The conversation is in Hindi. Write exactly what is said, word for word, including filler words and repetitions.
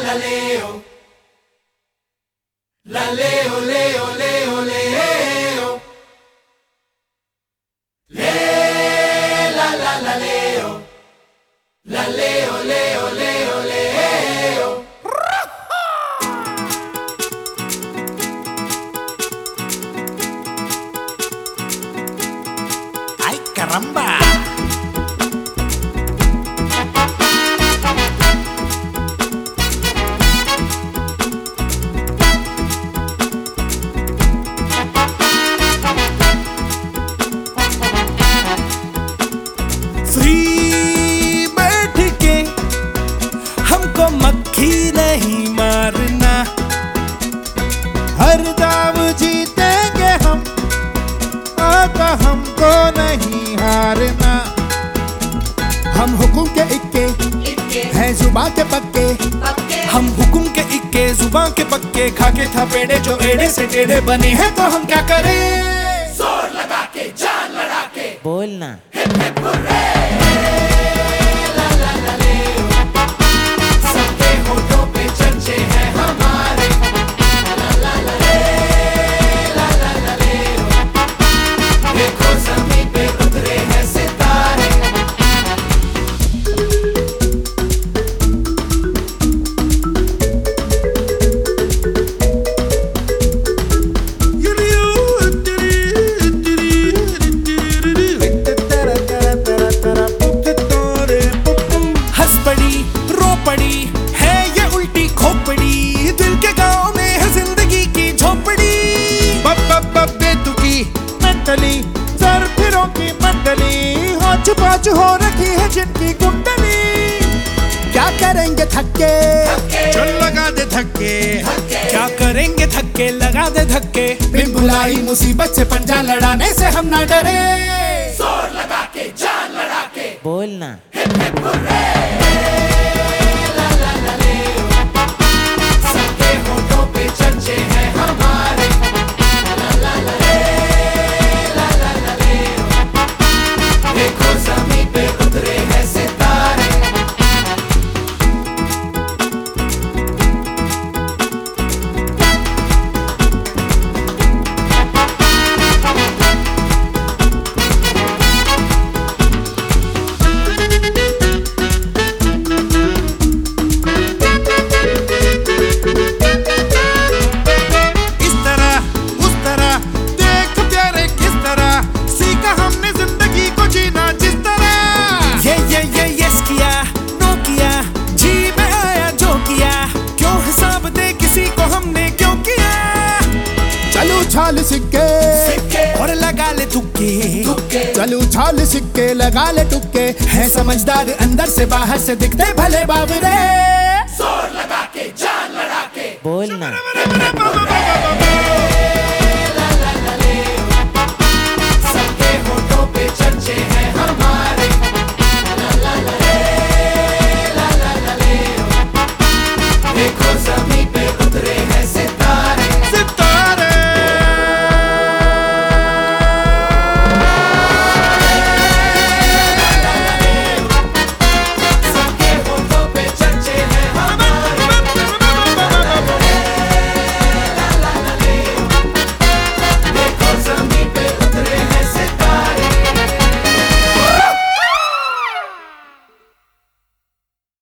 la leo, la leo, leo, leo, leo, le, la la la leo, la leo, leo, leo, leo. ¡Ay, caramba! Free बैठ के हमको मक्खी नहीं मारना, हर दाव जीतेंगे हम, आता हमको नहीं हारना। हम हुकुम के इक्के हैं जुबां के पक्के, हम हुकुम के इक्के जुबां के पक्के, खाके था पेड़े जो एड़े से टेढ़े बने हैं, तो हम क्या करें? जोर लगा के जान लड़ा के बोलना hip hip hurray, la la la leo, सबके होठों पे चर्चे हैं हमारे, ला ला ला ले, ला ला ला लेओ, देखो ज़मीन पे उतरे हैं सितारे। पड़ी है ये उल्टी खोपड़ी, दिल के गांव में है जिंदगी की झोपड़ी। बब बब बब बेतुकी मंडली, सर फिरों की मंडली, होच पाच हो रखी है जिनकी कुंडली। क्या करेंगे थक्के, चल लगा दे धक्के, क्या करेंगे थक्के, लगा दे धक्के। बिन बुलाई मुसीबत से पंजा लड़ाने से हम ना डरे, जोर लगा के जान लड़ा के बोलना हिप हिप हुर्रे। छाल सिक्के, सिक्के और लगा ले तुक्के, तुक्के चलो छाल सिक्के लगा ले तुक्के, है समझदार अंदर से बाहर से दिखते भले बावरे। जोर लगा के जान लड़ा के बोलना